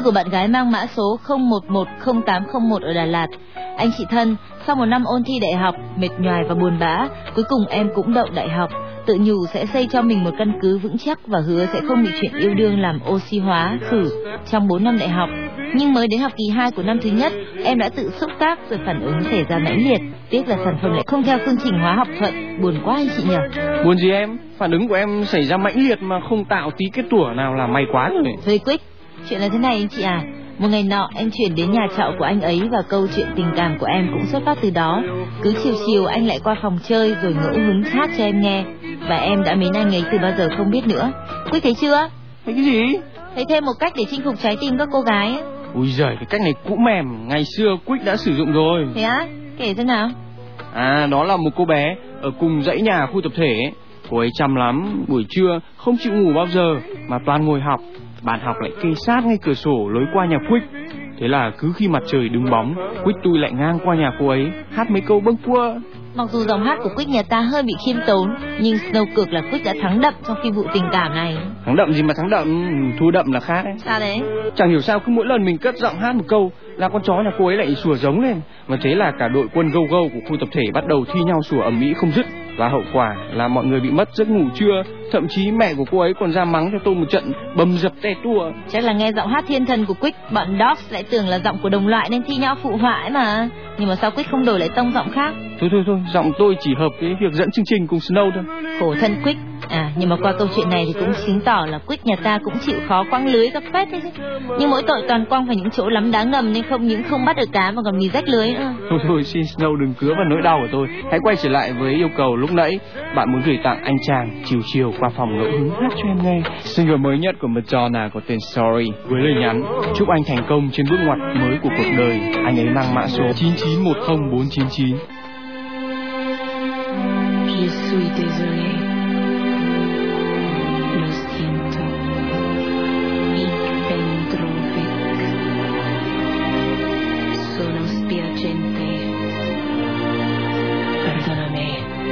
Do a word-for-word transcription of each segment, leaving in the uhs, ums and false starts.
của bạn gái mang mã số không một một không tám không một ở Đà Lạt. Anh chị thân, sau một năm ôn thi đại học, mệt nhoài và buồn bã, cuối cùng em cũng đậu đại học. Tự nhủ sẽ xây cho mình một căn cứ vững chắc và hứa sẽ không bị chuyện yêu đương làm oxy hóa, khử trong bốn năm đại học. Nhưng mới đến học kỳ hai của năm thứ nhất, em đã tự xúc tác rồi phản ứng xảy ra mãnh liệt. Tiếc là sản phẩm lại không theo phương trình hóa học thuận. Buồn quá anh chị nhỉ? Buồn gì em? Phản ứng của em xảy ra mãnh liệt mà không tạo tí kết tủa nào là may quá rồi. Thôi Quick, chuyện là thế này anh chị à. Một ngày nọ em chuyển đến nhà trọ của anh ấy và câu chuyện tình cảm của em cũng xuất phát từ đó. Cứ chiều chiều anh lại qua phòng chơi rồi ngẫu hứng hát cho em nghe. Và em đã mến anh ấy từ bao giờ không biết nữa. Quick thấy chưa? Thấy cái gì? Thấy thêm một cách để chinh phục trái tim các cô gái ấy. Ui giời, cái cách này cũ mềm, ngày xưa Quick đã sử dụng rồi. Thế á? Kể xem nào. À, đó là một cô bé ở cùng dãy nhà khu tập thể ấy. Cô ấy chăm lắm, buổi trưa không chịu ngủ bao giờ mà toàn ngồi học. Bàn học lại kê sát ngay cửa sổ lối qua nhà Quick. Thế là cứ khi mặt trời đứng bóng, Quick tui lại ngang qua nhà cô ấy hát mấy câu bâng quơ. Mặc dù giọng hát của Quick nhà ta hơi bị khiêm tốn, nhưng Snow cược là Quick đã thắng đậm trong phi vụ tình cảm này. Thắng đậm gì mà thắng đậm, thua đậm là khác ấy. Sao đấy? Chẳng hiểu sao cứ mỗi lần mình cất giọng hát một câu là con chó nhà cô ấy lại sủa giống lên. Và thế là cả đội quân gâu gâu của khu tập thể bắt đầu thi nhau sủa ầm ĩ không dứt. Và hậu quả là mọi người bị mất giấc ngủ trưa. Thậm chí mẹ của cô ấy còn ra mắng cho tôi một trận bầm dập te tua. Chắc là nghe giọng hát thiên thần của Quick, bọn Dogs lại tưởng là giọng của đồng loại nên thi nhau phụ họa ấy mà. Nhưng mà sao Quick không đổi lại tông giọng khác? Thôi thôi thôi, giọng tôi chỉ hợp với việc dẫn chương trình cùng Snow thôi. Khổ thân Quick. À, nhưng mà qua câu chuyện này thì cũng chứng tỏ là Quick nhà ta cũng chịu khó quăng lưới các phết đấy chứ. Nhưng mỗi tội toàn quăng vào những chỗ lắm đá ngầm nên không những không bắt được cá mà còn bị rách lưới nữa. Thôi thôi, xin Snow đừng cứa vào nỗi đau của tôi. Hãy quay trở lại với yêu cầu lúc nãy. Bạn muốn gửi tặng anh chàng chiều chiều qua phòng ngẫu hứng hát cho em nghe single mới nhất của Madonna có tên Sorry, với lời nhắn chúc anh thành công trên bước ngoặt mới của cuộc đời. Anh ấy mang mã số chín chín một không bốn chín chín. Je suis désolé. Lo siento. Ich bin traurig. Sono spiacente. Perdóname.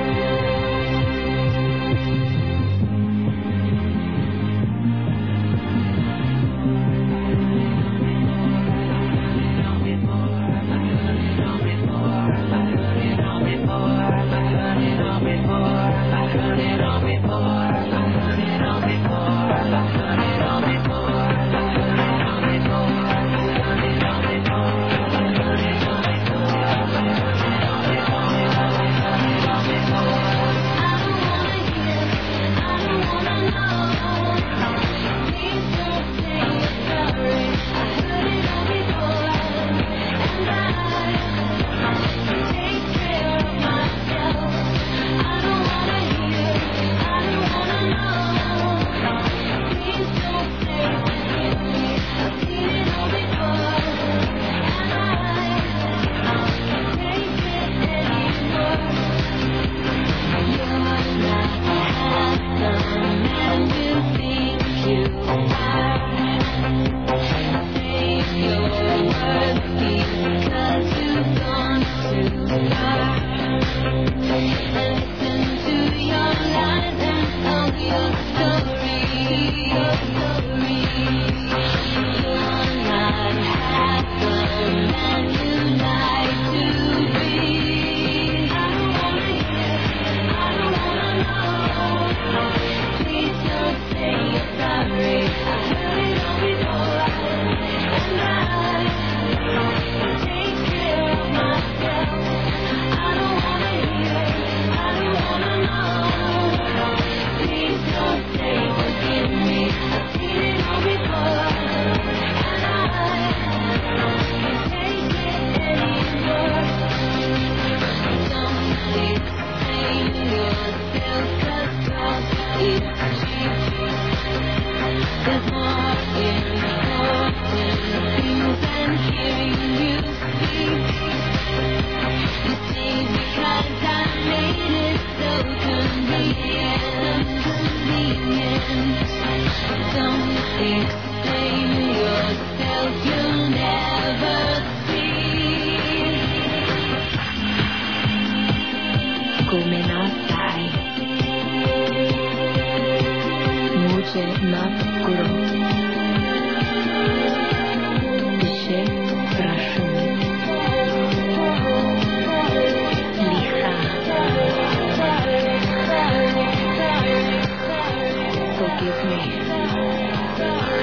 Come non sai, mucho más oscuro. Excuse me.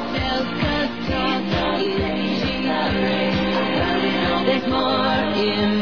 There's more in